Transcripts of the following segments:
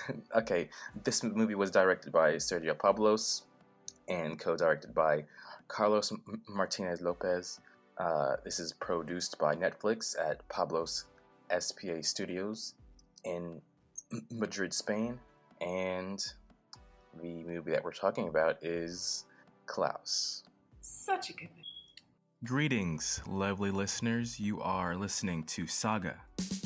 Okay, this movie was directed by Sergio Pablos and co-directed by Carlos Martinez Lopez. This is produced by Netflix at Pablos SPA Studios in Madrid, Spain, and the movie that we're talking about is Klaus. Such a good movie. Greetings, lovely listeners. You are listening to Saga.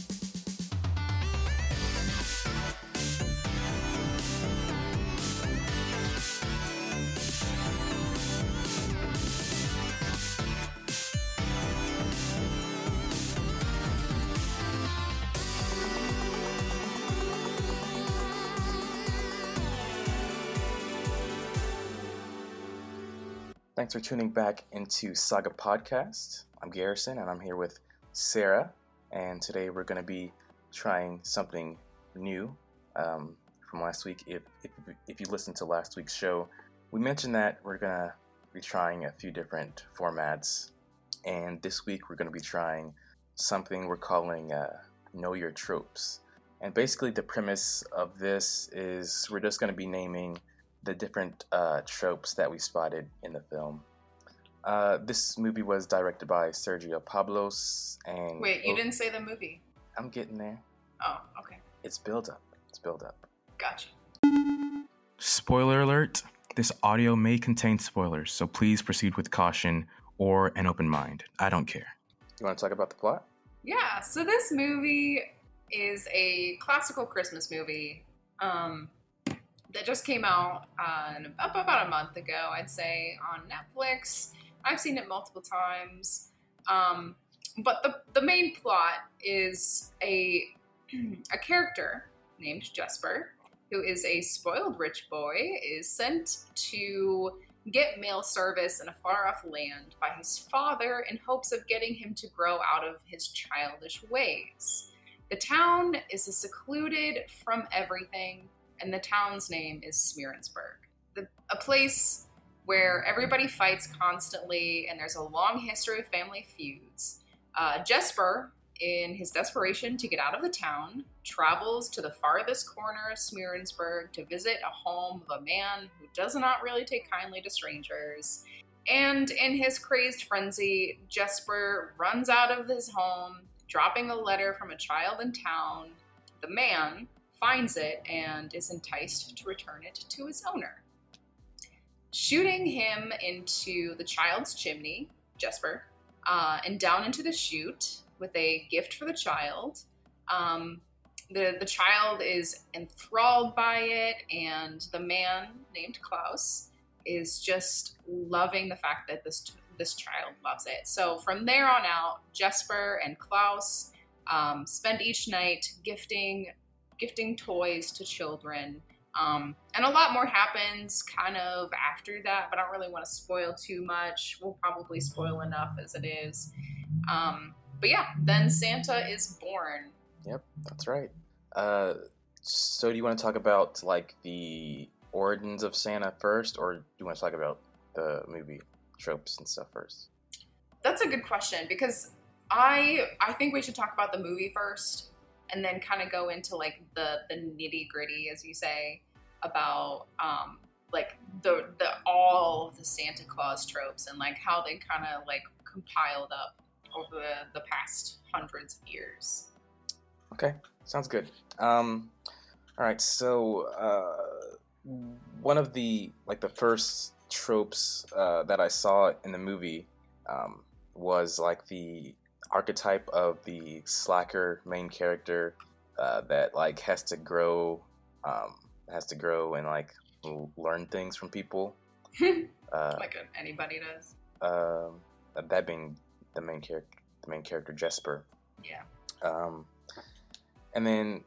Thanks for tuning back into Saga Podcast. I'm Garrison, and I'm here with Sarah, and today we're going to be trying something new from last week. If you listened to last week's show, we mentioned that we're going to be trying a few different formats, and this week we're going to be trying something we're calling Know Your Tropes. And basically the premise of this is we're just going to be naming the different tropes that we spotted in the film. This movie was directed by Sergio Pablos, and Wait, you didn't say the movie. I'm getting there. Oh, okay. It's build up. Gotcha. Spoiler alert, this audio may contain spoilers, so please proceed with caution or an open mind. I don't care. You want to talk about the plot? Yeah, so this movie is a classical Christmas movie that just came out about a month ago, I'd say, on Netflix. I've seen it multiple times. But the main plot is a character named Jesper, who is a spoiled rich boy, is sent to get mail service in a far-off land by his father in hopes of getting him to grow out of his childish ways. The town is secluded from everything, and the town's name is Smearensburg, a place where everybody fights constantly, and there's a long history of family feuds. Jesper, in his desperation to get out of the town, travels to the farthest corner of Smearensburg to visit a home of a man who does not really take kindly to strangers. And in his crazed frenzy, Jesper runs out of his home, dropping a letter from a child in town. The man finds it and is enticed to return it to his owner. Shooting him into the child's chimney, Jesper, and down into the chute with a gift for the child. The child is enthralled by it, and the man named Klaus is just loving the fact that this child loves it. So from there on out, Jesper and Klaus spend each night gifting toys to children. And a lot more happens kind of after that, but I don't really want to spoil too much. We'll probably spoil enough as it is. But yeah, then Santa is born. Yep, that's right. So do you want to talk about like the origins of Santa first, or do you want to talk about the movie tropes and stuff first? That's a good question, because I think we should talk about the movie first, and then kind of go into like the nitty gritty, as you say, about like the all of the Santa Claus tropes and like how they kind of like compiled up over the past hundreds of years. Okay, sounds good. All right, so one of the first tropes that I saw in the movie was like the archetype of the slacker main character that like has to grow and like learn things from people. Like anybody does. That being the main character Jesper. Yeah. And then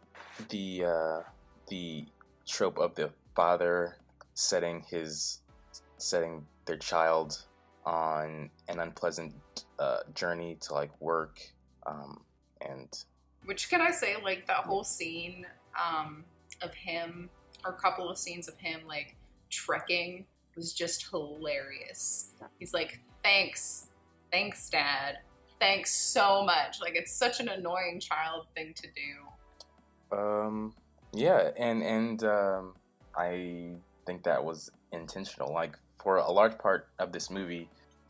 the trope of the father setting their child on an unpleasant journey to like work, and which, can I say, like that whole scene of him, or a couple of scenes of him like trekking, was just hilarious. He's like, thanks dad, thanks so much. Like, it's such an annoying child thing to do. Yeah, and I think that was intentional. Like for a large part of this movie,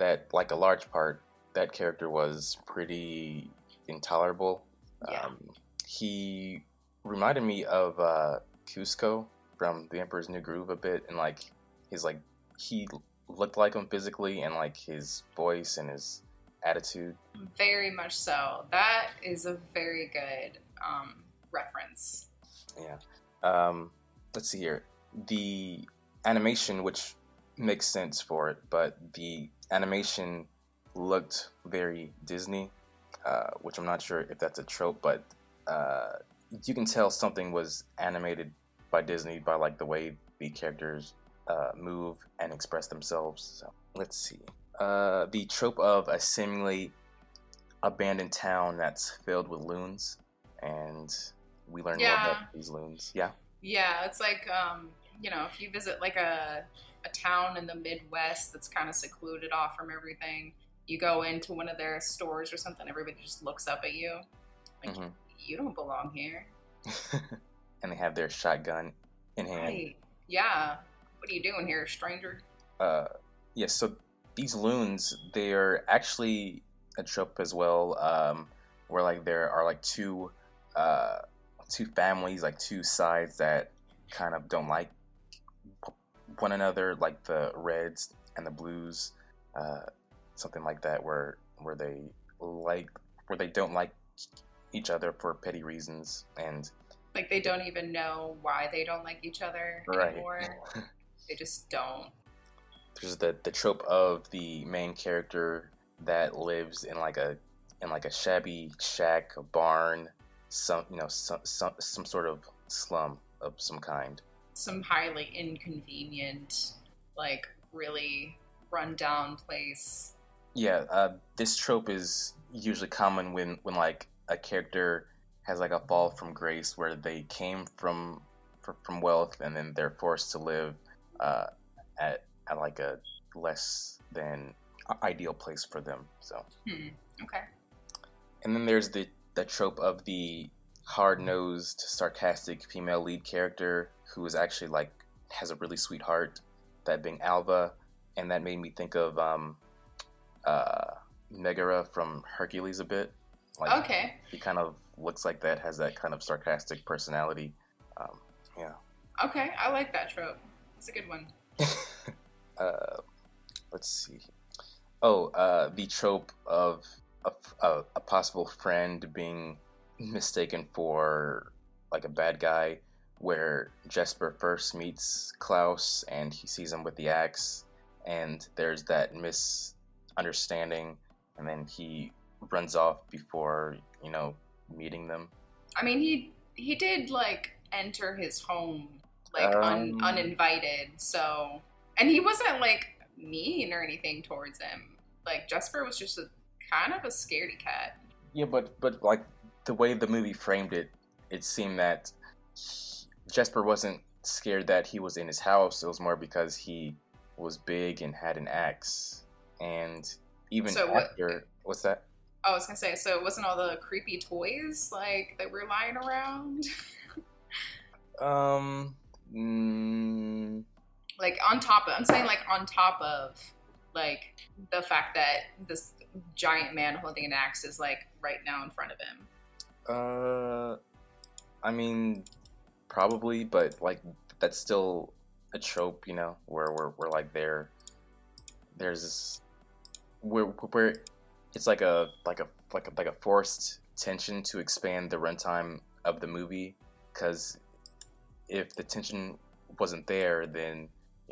that character was pretty intolerable. Yeah. He reminded me of Cusco from The Emperor's New Groove a bit, and like his like he looked like him physically, and like his voice and his attitude. Very much so. That is a very good reference. Yeah. Let's see here. The animation, which makes sense for it, but the animation looked very Disney, which I'm not sure if that's a trope, but you can tell something was animated by Disney by like the way the characters move and express themselves. So let's see. The trope of a seemingly abandoned town that's filled with loons, and we learn more about these loons. Yeah. Yeah, it's like if you visit like a town in the Midwest that's kind of secluded off from everything, you go into one of their stores or something, everybody just looks up at you like you don't belong here. And they have their shotgun in hand. Right. Yeah. What are you doing here, stranger? Yeah, so these loons, they're actually a trope as well, where like there are like two families, like two sides that kind of don't like one another, like the Reds and the Blues, something like that, where they don't like each other for petty reasons, and like they don't even know why they don't like each other anymore. They just don't. There's the trope of the main character that lives in like a shabby shack, a barn, some sort of slum of some kind. Some highly inconvenient, like really run down place. Yeah, this trope is usually common when like a character has like a fall from grace, where they came from wealth and then they're forced to live at like a less than ideal place for them. So Okay. And then there's the trope of the hard-nosed, sarcastic female lead character who is actually like has a really sweet heart, that being Alva, and that made me think of Megara from Hercules a bit. Like, okay. He kind of looks like that, has that kind of sarcastic personality. Yeah. Okay, I like that trope. It's a good one. Let's see. Oh, the trope of a possible friend being mistaken for like a bad guy, where Jesper first meets Klaus and he sees him with the axe, and there's that misunderstanding, and then he runs off before meeting them. I mean, he did like enter his home like uninvited, so, and he wasn't like mean or anything towards him. Like Jesper was just kind of a scaredy cat. Yeah, but like the way the movie framed it, it seemed that Jesper wasn't scared that he was in his house. It was more because he was big and had an axe. And even what's that? I was gonna say, so it wasn't all the creepy toys like that were lying around. Like on top of, I'm saying like on top of like the fact that this giant man holding an axe is like right now in front of him. I mean, probably, but like that's still a trope, where we're like there's this, where it's like a forced tension to expand the runtime of the movie, because if the tension wasn't there, then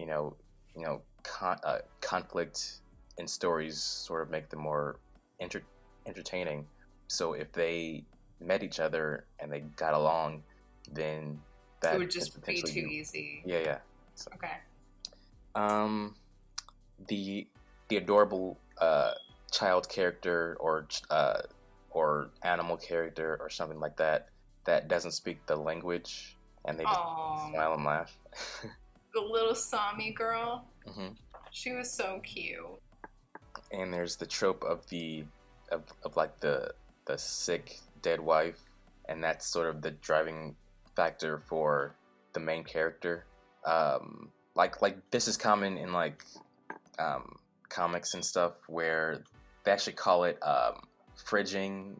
conflict in stories sort of make them more entertaining. So if they met each other and they got along, then that it would just be too easy. Yeah. So, okay. The adorable child character or animal character or something like that doesn't speak the language, and they just smile and laugh. The little Sami girl. Mm-hmm. She was so cute. And there's the trope of like the sick dead wife, and that's sort of the driving factor for the main character. Like this is common in like comics and stuff where they actually call it fridging,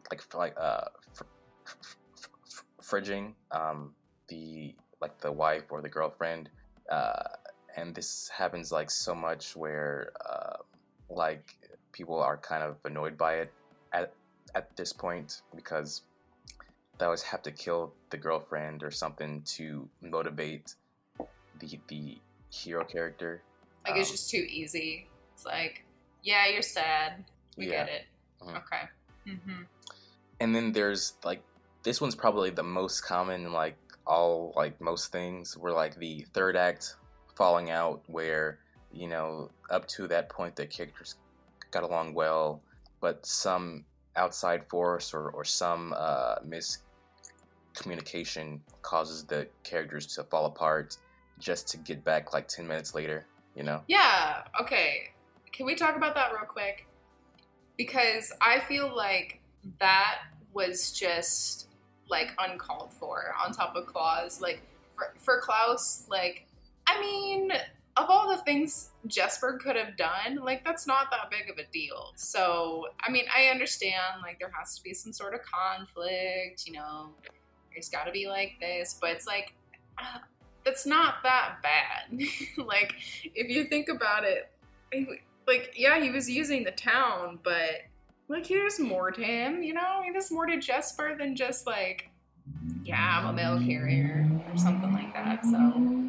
fridging the wife or the girlfriend, and this happens like so much where like people are kind of annoyed by it at this point because they always have to kill the girlfriend or something to motivate the hero character. Like it's just too easy. It's like, yeah, you're sad. We get it. Mm-hmm. Okay. Mm-hmm. And then there's like, this one's probably the most common, like all, like most things, where like the third act falling out where, you know, up to that point the characters got along well, but some outside force or some miscommunication causes the characters to fall apart just to get back like 10 minutes later, you know? Yeah, okay. Can we talk about that real quick? Because I feel like that was just like uncalled for on top of Klaus. Like for Klaus, like, I mean, of all the things Jesper could have done, like that's not that big of a deal. So, I mean, I understand like there has to be some sort of conflict, you know, there's got to be like this, but it's like, that's not that bad. Like, if you think about it, like, yeah, he was using the town, but like, there's more to him, you know? There's more to Jesper than just like, yeah, I'm a mail carrier or something like that, so.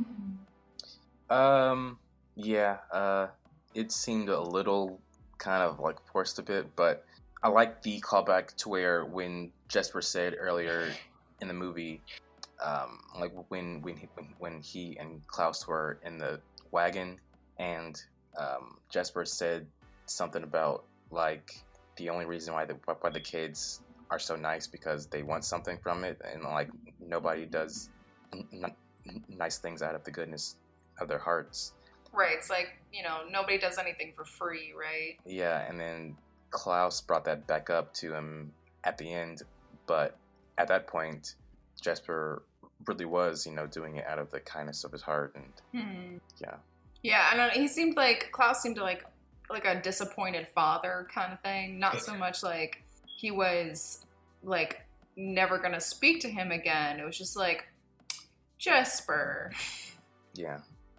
It seemed a little kind of like forced a bit, but I like the callback to where when Jesper said earlier in the movie, like when he and Klaus were in the wagon, and Jesper said something about like the only reason why the kids are so nice because they want something from it, and like nobody does nice things out of the goodness of their hearts. Right, it's like, you know, nobody does anything for free, right? Yeah, and then Klaus brought that back up to him at the end, but at that point, Jesper really was, you know, doing it out of the kindness of his heart, and yeah. Yeah, I don't know, he seemed like, Klaus seemed like a disappointed father kind of thing, not so much like he was, like, never gonna speak to him again. It was just like, Jesper. Yeah.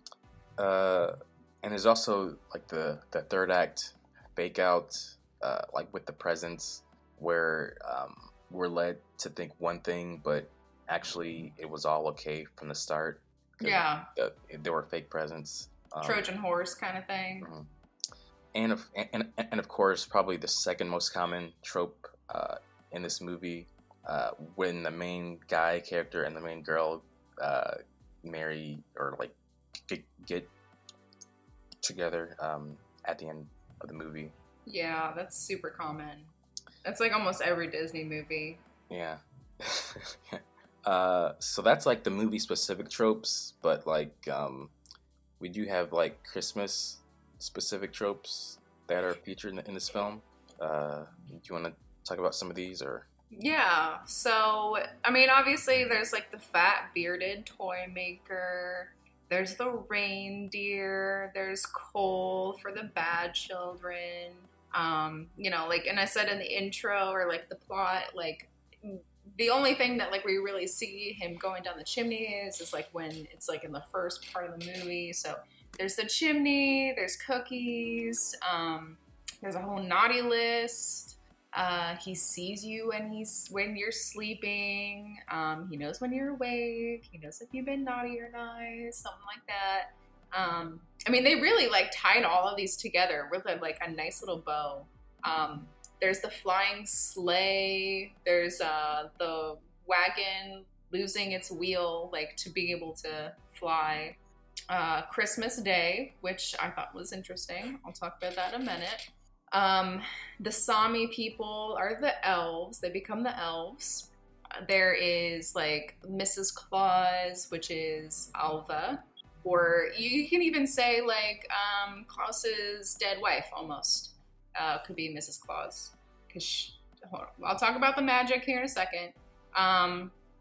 And there's also like the third act fake out, like with the presents, where we're led to think one thing, but actually it was all okay from the start. Yeah. There were fake presents. Trojan horse kind of thing. And of course, probably the second most common trope in this movie, when the main guy character and the main girl marry or like get together at the end of the movie. Yeah, that's super common. That's like almost every Disney movie. Yeah. So that's like the movie specific tropes, but like we do have like Christmas specific tropes that are featured in this film. Do you want to talk about some of these, or? Yeah, so I mean, obviously there's like the fat bearded toy maker, there's the reindeer, there's Cole for the bad children, you know, like, and I said in the intro or like the plot, like the only thing that like we really see him going down the chimney is like when it's like in the first part of the movie. So there's the chimney, there's cookies, there's a whole naughty list. He sees you when you're sleeping. He knows when you're awake. He knows if you've been naughty or nice, something like that. I mean, they really like tied all of these together with a nice little bow. There's the flying sleigh. There's the wagon losing its wheel, like to be able to fly. Christmas Day, which I thought was interesting. I'll talk about that in a minute. The Sami people are the elves. They become the elves. There is like Mrs. Claus, which is Alva. Or you can even say like Klaus's dead wife almost could be Mrs. Claus. I'll talk about the magic here in a second.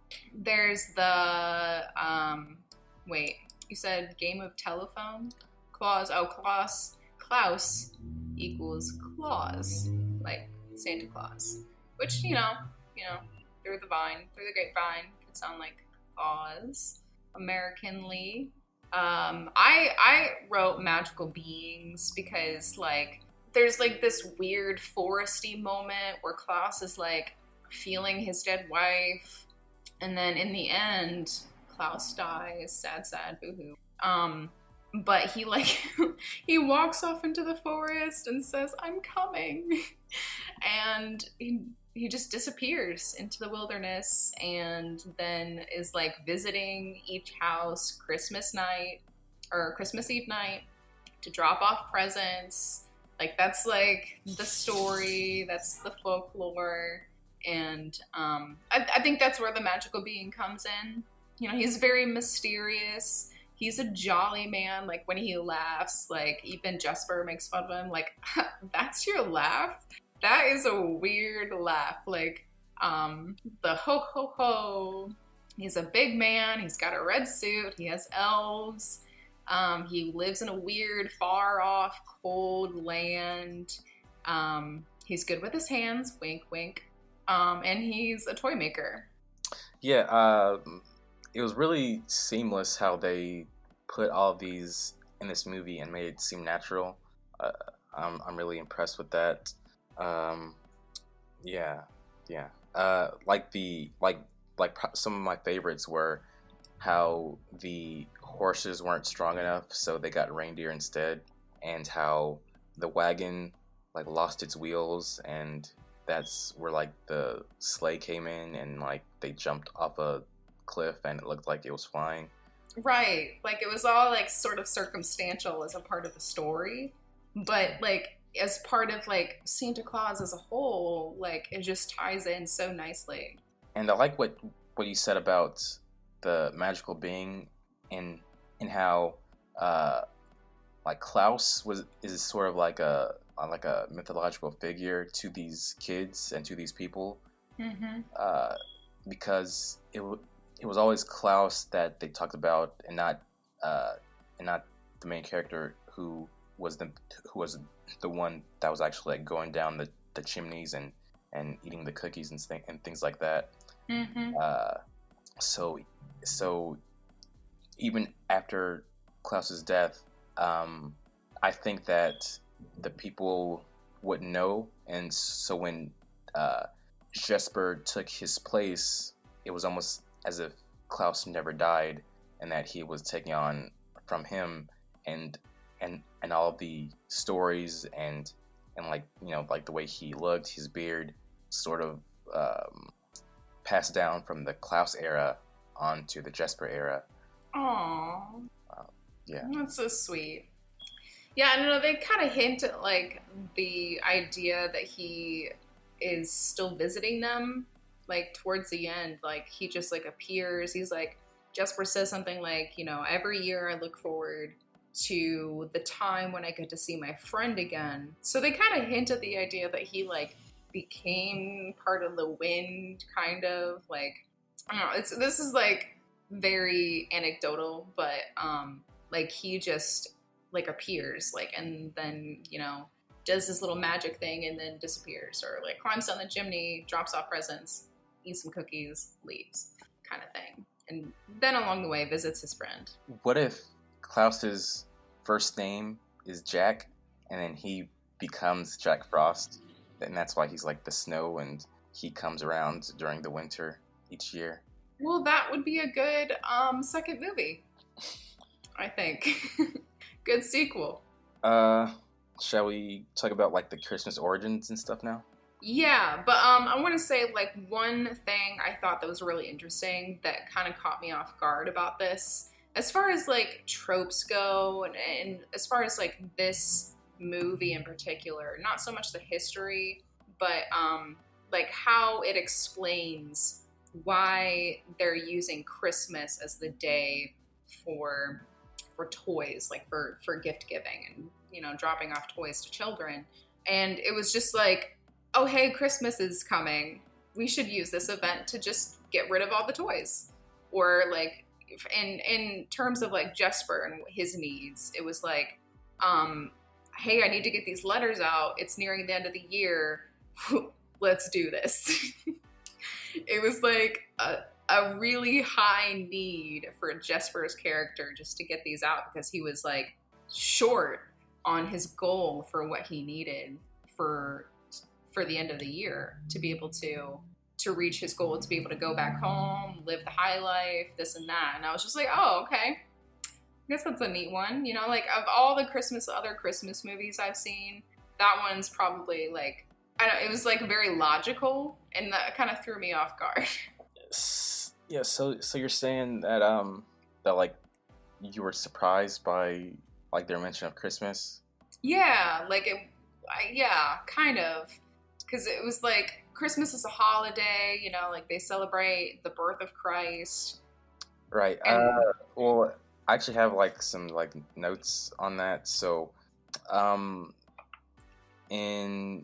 There's the wait, you said game of telephone? Claus. Oh, Klaus equals Claus, like Santa Claus. Which, through the grapevine, could sound like Claus. Americanly. I wrote magical beings because like there's like this weird foresty moment where Klaus is like feeling his dead wife, and then in the end, Klaus dies. Sad, boohoo. But he like he walks off into the forest and says, "I'm coming," and he just disappears into the wilderness, and then is like visiting each house Christmas night or Christmas Eve night to drop off presents. Like that's like the story, that's the folklore, and I think that's where the magical being comes in. He's very mysterious. He's a jolly man. Like when he laughs, like even Jesper makes fun of him. Like, that's your laugh? That is a weird laugh. Like the ho ho ho. He's a big man. He's got a red suit. He has elves. He lives in a weird, far off, cold land. He's good with his hands. Wink, wink. And he's a toy maker. Yeah, it was really seamless how they put all of these in this movie and made it seem natural. I'm really impressed with that. Yeah. Some of my favorites were how the horses weren't strong enough, so they got reindeer instead, and how the wagon like lost its wheels, and that's where like the sleigh came in, and like they jumped off a cliff and it looked like it was flying. Right. Like it was all like sort of circumstantial as a part of the story, but like as part of like Santa Claus as a whole, like it just ties in so nicely. And I like what you said about the magical being and how like Klaus is sort of like a mythological figure to these kids and to these people. Mm-hmm. Because it was always Klaus that they talked about, and not the main character who was the one that was actually like going down the chimneys and eating the cookies and things like that. Mm-hmm. So even after Klaus's death, I think that the people wouldn't know, and so when Jesper took his place, it was almost as if Klaus never died, and that he was taking on from him, and all of the stories and like like the way he looked, his beard, sort of passed down from the Klaus era onto the Jesper era. Aww. Yeah. That's so sweet. Yeah, I know they kind of hint at like the idea that he is still visiting them, like towards the end. Like he just like appears. He's like, Jesper says something like, every year I look forward to the time when I get to see my friend again. So they kind of hint at the idea that he like became part of the wind, kind of like, I don't know. This is like very anecdotal, but like he just like appears, like, and then does this little magic thing and then disappears, or like climbs down the chimney, drops off presents, eats some cookies, leaves, kind of thing, and then along the way visits his friend. What if Klaus's first name is Jack, and then he becomes Jack Frost, and that's why he's like the snow, and he comes around during the winter each year? Well, that would be a good second movie, I think. Good sequel. Shall we talk about like the Christmas origins and stuff now? Yeah, but I want to say like one thing I thought that was really interesting that kind of caught me off guard about this, as far as like tropes go, and as far as like this movie in particular, not so much the history, but like how it explains why they're using Christmas as the day for toys, like for gift giving and dropping off toys to children. And it was just like, oh hey, Christmas is coming, we should use this event to just get rid of all the toys. Or like in terms of like Jesper and his needs, it was like, hey, I need to get these letters out. It's nearing the end of the year. Let's do this. It was like a really high need for Jesper's character just to get these out, because he was like short on his goal for what he needed for the end of the year to be able to reach his goal, to be able to go back home, live the high life, this and that. And I was just like, oh, okay. I guess that's a neat one. You know, like of all the other Christmas movies I've seen, that one's probably like, I don't, it was like very logical, and that kind of threw me off guard. Yeah, so you're saying that that like you were surprised by like their mention of Christmas? Yeah, like yeah, kind of, because it was like Christmas is a holiday, you know, like they celebrate the birth of Christ. Right. And Well, I actually have like some like notes on that. So, in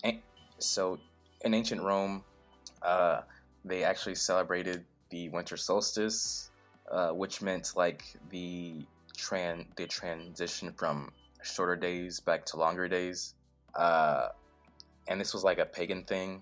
in ancient Rome, they actually celebrated the winter solstice, which meant like the transition from shorter days back to longer days, and this was like a pagan thing.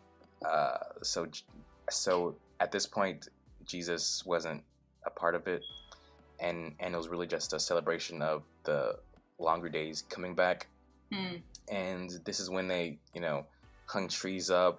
So at this point, Jesus wasn't a part of it, and it was really just a celebration of the longer days coming back. And this is when they, hung trees up,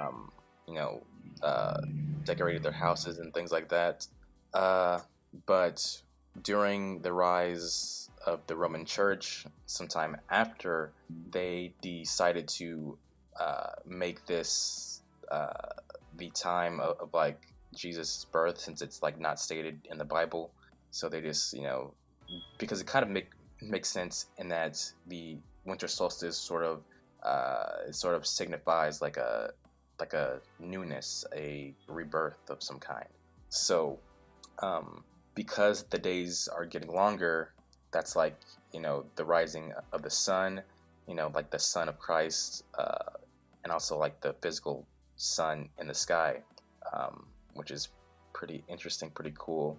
decorated their houses and things like that. But during the rise of the Roman Church, sometime after, they decided to make this the time of like Jesus' birth, since it's like not stated in the Bible. So they just, because it kind of makes sense in that the winter solstice sort of signifies like a newness, a rebirth of some kind. So because the days are getting longer, that's like, the rising of the sun, like the Son of Christ, and also like the physical sun in the sky, which is pretty interesting, pretty cool.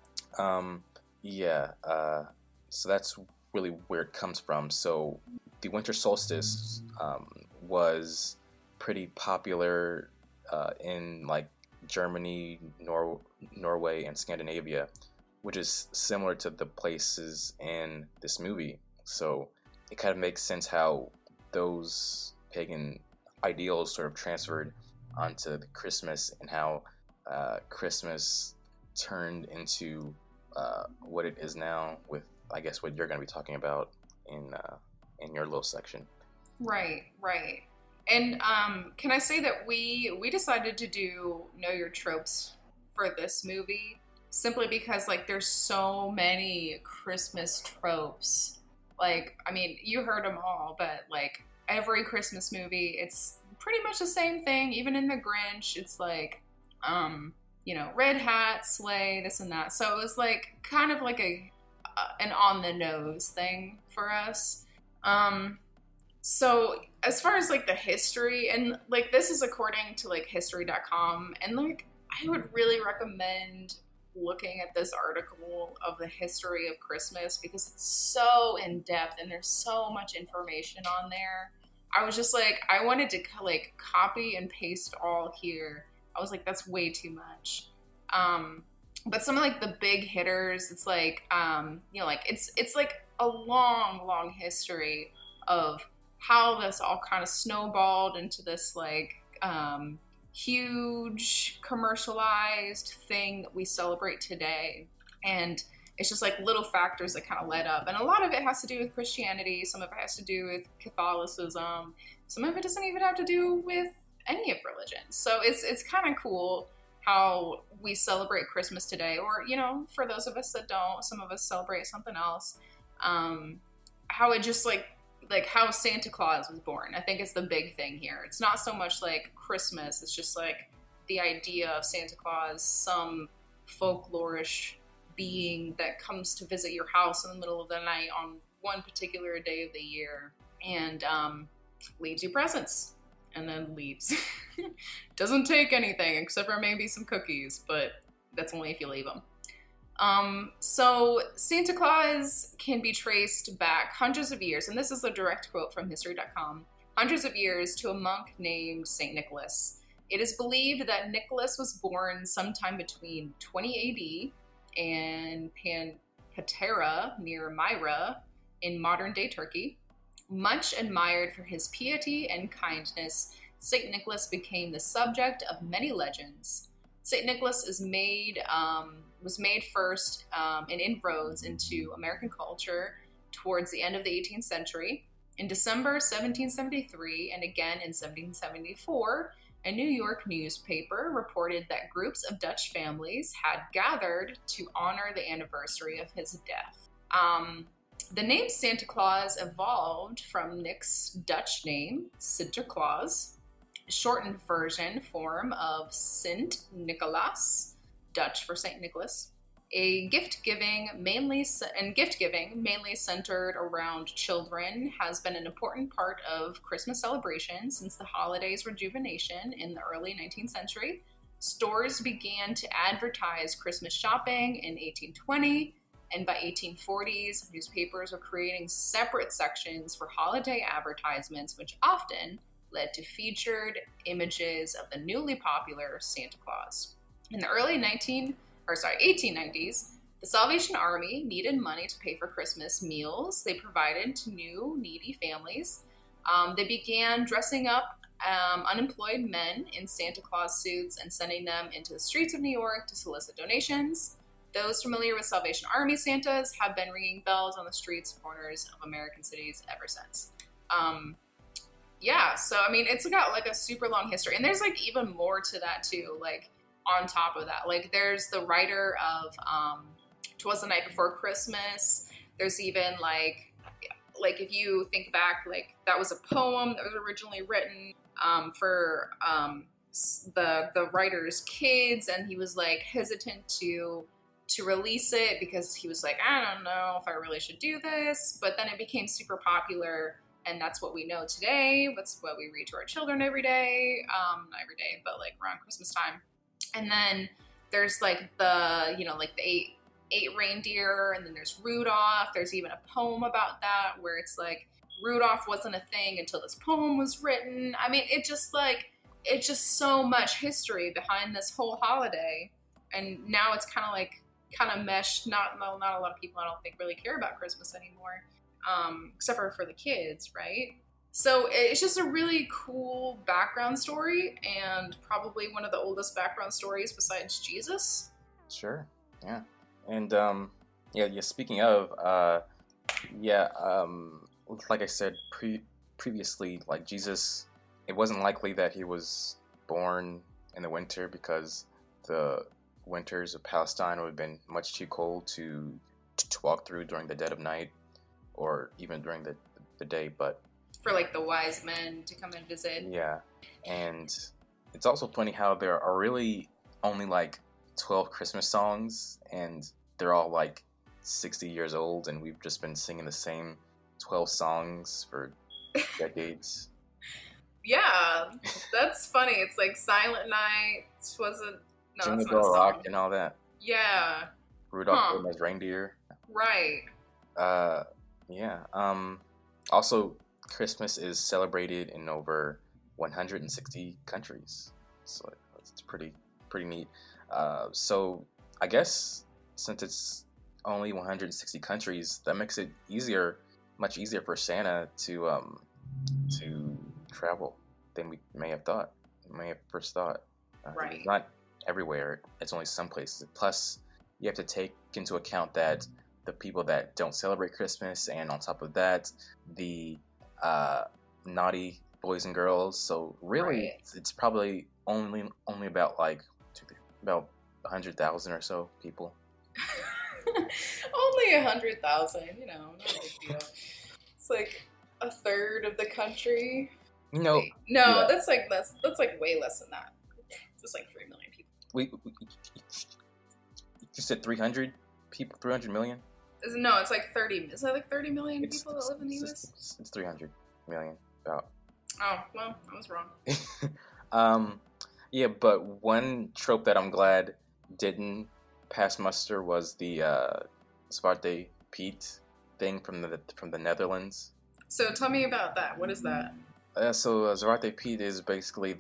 So that's really where it comes from. So the winter solstice was pretty popular in like Germany, Norway, and Scandinavia, which is similar to the places in this movie. So it kind of makes sense how those pagan ideals sort of transferred onto the Christmas, and how Christmas turned into what it is now, with I guess what you're going to be talking about in your little section. Right. And can I say that we decided to do Know Your Tropes for this movie simply because like there's so many Christmas tropes. Like, I mean, you heard them all, but like every Christmas movie, it's pretty much the same thing. Even in The Grinch, it's like, red hat, sleigh, this and that. So it was like kind of like an on the nose thing for us. So as far as like the history, and like this is according to like history.com, and like I would really recommend looking at this article of the history of Christmas because it's so in depth and there's so much information on there. I was just like, I wanted to like copy and paste all here. I was like, that's way too much. But some of like the big hitters, it's like, it's like a long history of how this all kind of snowballed into this like huge commercialized thing that we celebrate today. And it's just like little factors that kind of led up. And a lot of it has to do with Christianity. Some of it has to do with Catholicism. Some of it doesn't even have to do with any of religion. So it's kind of cool how we celebrate Christmas today. Or, for those of us that don't, some of us celebrate something else. How it just like how Santa Claus was born. I think it's the big thing here. It's not so much like Christmas. It's just like the idea of Santa Claus, some folklorish being that comes to visit your house in the middle of the night on one particular day of the year and leaves you presents. and then leaves. Doesn't take anything except for maybe some cookies, but that's only if you leave them. So Santa Claus can be traced back hundreds of years, and this is a direct quote from history.com, hundreds of years to a monk named St. Nicholas. It is believed that Nicholas was born sometime between 20 AD and Patara near Myra in modern-day Turkey. Much admired for his piety and kindness, St. Nicholas became the subject of many legends. St. Nicholas was made first in inroads into American culture towards the end of the 18th century. In December 1773 and again in 1774, a New York newspaper reported that groups of Dutch families had gathered to honor the anniversary of his death. The name Santa Claus evolved from Nick's Dutch name, Sinterklaas, shortened version form of Sint Nicolaas, Dutch for St. Nicholas. Gift giving, mainly centered around children, has been an important part of Christmas celebration since the holiday's rejuvenation in the early 19th century. Stores began to advertise Christmas shopping in 1820, and by 1840s, newspapers were creating separate sections for holiday advertisements, which often led to featured images of the newly popular Santa Claus. In the early 1890s, the Salvation Army needed money to pay for Christmas meals they provided to new needy families. They began dressing up unemployed men in Santa Claus suits and sending them into the streets of New York to solicit donations. Those familiar with Salvation Army Santas have been ringing bells on the streets and corners of American cities ever since. So I mean, it's got like a super long history, and there's like even more to that too. Like on top of that, like there's the writer of "'Twas the Night Before Christmas." There's even like if you think back, like that was a poem that was originally written for the writer's kids, and he was like hesitant to release it because he was like, I don't know if I really should do this. But then it became super popular, and that's what we know today. That's what we read to our children every day. Not every day, but like around Christmas time. And then there's like the eight reindeer, and then there's Rudolph. There's even a poem about that where it's like Rudolph wasn't a thing until this poem was written. I mean, it's just so much history behind this whole holiday. And now it's kind of meshed. Not a lot of people, I don't think, really care about Christmas anymore, except for the kids, right? So it's just a really cool background story, and probably one of the oldest background stories besides Jesus. Sure, yeah. And speaking of, like I said previously, like Jesus, it wasn't likely that he was born in the winter because the winters of Palestine would have been much too cold to walk through during the dead of night or even during the day, but for like the wise men to come and visit. Yeah. And it's also funny how there are really only like 12 Christmas songs, and they're all like 60 years old, and we've just been singing the same 12 songs for decades. Yeah, that's funny. It's like Silent Night Jingle Bell Rock and all that. Yeah. Rudolph the Red-Nosed Reindeer. Right. Also, Christmas is celebrated in over 160 countries. So it's pretty neat. So I guess since it's only 160 countries, that makes it much easier for Santa to travel than we may have first thought. Right. It's not everywhere. It's only some places. Plus, you have to take into account that the people that don't celebrate Christmas, and on top of that, the naughty boys and girls. So really, right. It's probably only about 100,000 or so people. Only 100,000, not a big deal. It's like a third of the country. No, that's like way less than that. It's like 3 million people. You said 300 people, 300 million? No, it's like 30. Is that like 30 million people that live in the U.S.? It's 300 million, about. Oh, well, I was wrong. Yeah, but one trope that I'm glad didn't pass muster was the Zwarte Piet thing from the Netherlands. So tell me about that. What is that? Zwarte Piet is basically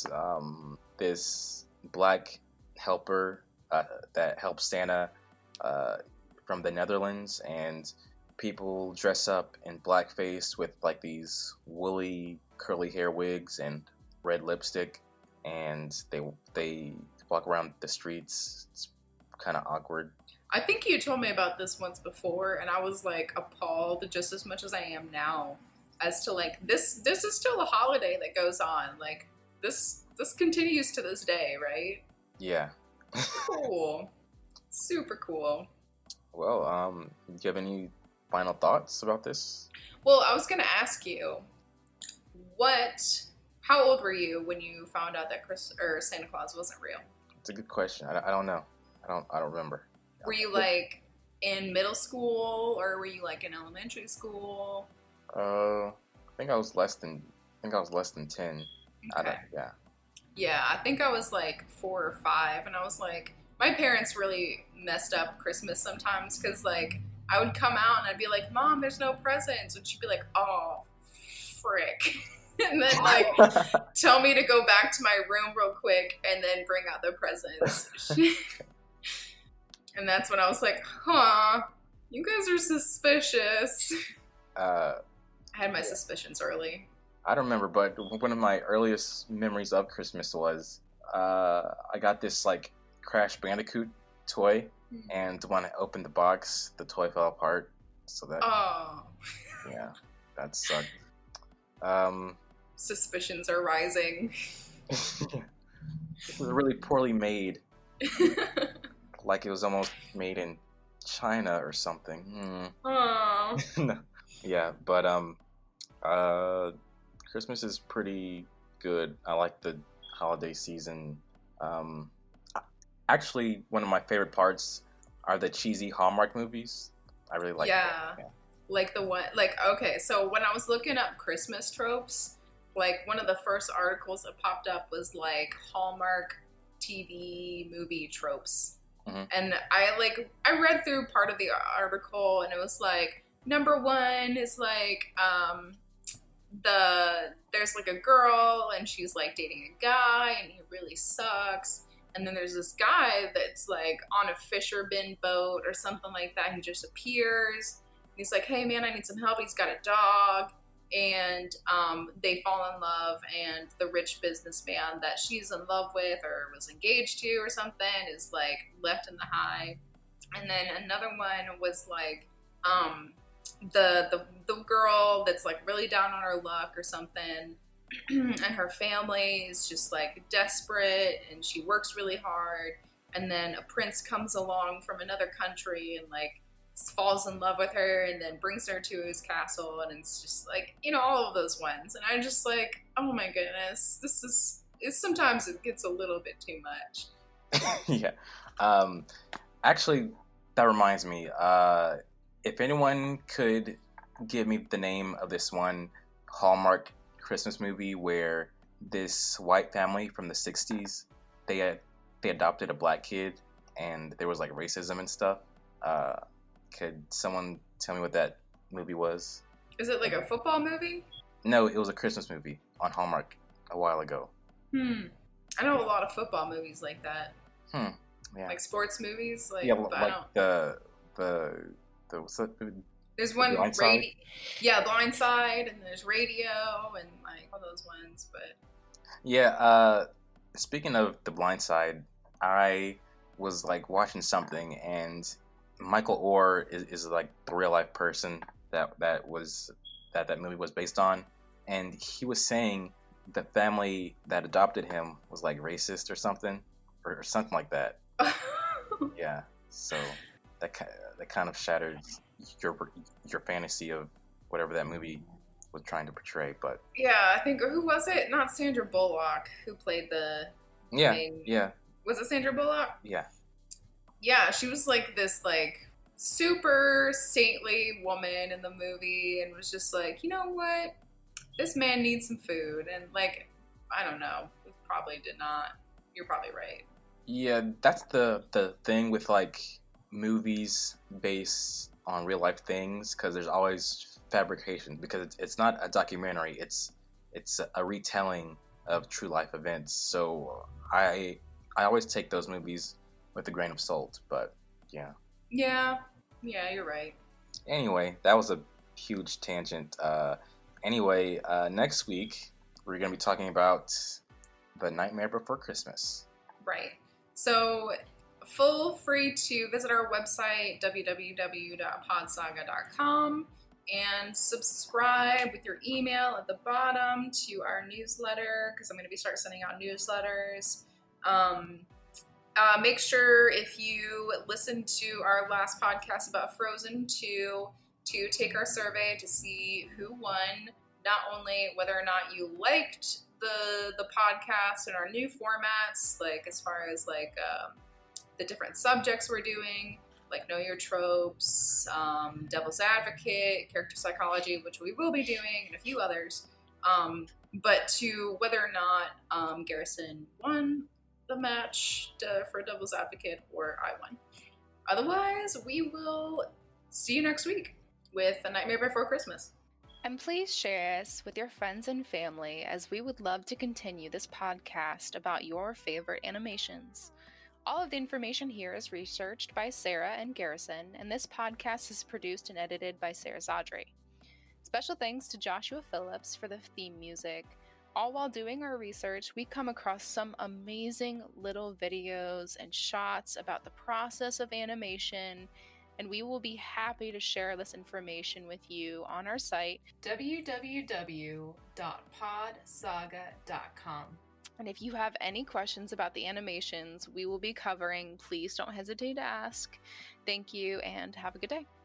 this black helper that helps Santa from the Netherlands, and people dress up in blackface with like these woolly curly hair wigs and red lipstick, and they walk around the streets. It's kind of awkward. I think you told me about this once before, and I was like appalled just as much as I am now as to like this is still a holiday that goes on. Like this continues to this day, right? Yeah. Cool. Super cool. Well, do you have any final thoughts about this? Well, I was gonna ask you, how old were you when you found out that Santa Claus wasn't real? It's a good question. I don't know. I don't remember. Were you like in middle school or were you like in elementary school? I think I was less than 10. Okay. Yeah. Yeah, I think I was like 4 or 5, and I was like, my parents really messed up Christmas sometimes because like I would come out and I'd be like, Mom, there's no presents, and she'd be like, oh, frick. And then like tell me to go back to my room real quick and then bring out the presents. And that's when I was like, huh, you guys are suspicious. I had my suspicions early. I don't remember, but one of my earliest memories of Christmas was I got this like Crash Bandicoot toy, and when I opened the box, the toy fell apart. So that yeah, that sucked. Suspicions are rising. It was really poorly made. Like it was almost made in China or something. Oh. Yeah, but Christmas is pretty good. I like the holiday season. Actually, one of my favorite parts are the cheesy Hallmark movies. I really like that. Yeah. Like the one, like, okay, so when I was looking up Christmas tropes, like one of the first articles that popped up was like Hallmark TV movie tropes. Mm-hmm. And I read through part of the article, and it was like, number 1 is like, there's like a girl and she's like dating a guy and he really sucks. And then there's this guy that's like on a fisher bin boat or something like that. He just appears. He's like, hey man, I need some help. He's got a dog. And they fall in love, and the rich businessman that she's in love with or was engaged to or something is like left in the high. And then another one was like the girl that's like really down on her luck or something, and her family is just like desperate, and she works really hard, and then a prince comes along from another country and like falls in love with her and then brings her to his castle, and it's just like, you know, all of those ones. And I'm just like, oh my goodness, sometimes it gets a little bit too much. Yeah. Actually, that reminds me, if anyone could give me the name of this one Hallmark Christmas movie where this white family from the 60s, they adopted a black kid and there was like racism and stuff, could someone tell me what that movie was? Is it like a football movie? No, it was a Christmas movie on Hallmark a while ago. I know a lot of football movies like that. Yeah. Like sports movies, like, yeah, like the what's that movie? There's one radio. Yeah, Blindside, and there's Radio, and like all those ones. But yeah, speaking of the Blindside, I was like watching something, and Michael Orr is like the real life person that movie was based on, and he was saying the family that adopted him was like racist or something like that. Yeah, so that kind of shattered your fantasy of whatever that movie was trying to portray. But yeah, I think, who was it? Not Sandra Bullock who played the main... Yeah. Was it Sandra Bullock? Yeah. Yeah, she was like this like super saintly woman in the movie, and was just like, you know what? this man needs some food. And, like, I don't know. We probably did not. You're probably right. Yeah, that's the thing with like movies based on real life things, because there's always fabrication, because it's not a documentary, it's a retelling of true life events. So I always take those movies with a grain of salt, but yeah. Yeah, you're right. Anyway, that was a huge tangent. Next week we're gonna be talking about The Nightmare Before Christmas. Right. So feel free to visit our website, www.podsaga.com, and subscribe with your email at the bottom to our newsletter, because I'm going to be start sending out newsletters. Make sure, if you listened to our last podcast about Frozen 2, to take our survey to see who won, not only whether or not you liked the podcast and our new formats, like as far as like the different subjects we're doing, like Know Your Tropes, Devil's Advocate, Character Psychology, which we will be doing, and a few others, but to whether or not Garrison won the match for Devil's Advocate or I won. Otherwise, we will see you next week with A Nightmare Before Christmas. And please share us with your friends and family, as we would love to continue this podcast about your favorite animations. All of the information here is researched by Sarah and Garrison, and this podcast is produced and edited by Sarah Zadri. Special thanks to Joshua Phillips for the theme music. All while doing our research, we come across some amazing little videos and shots about the process of animation, and we will be happy to share this information with you on our site, www.podsaga.com. And if you have any questions about the animations we will be covering, please don't hesitate to ask. Thank you, and have a good day.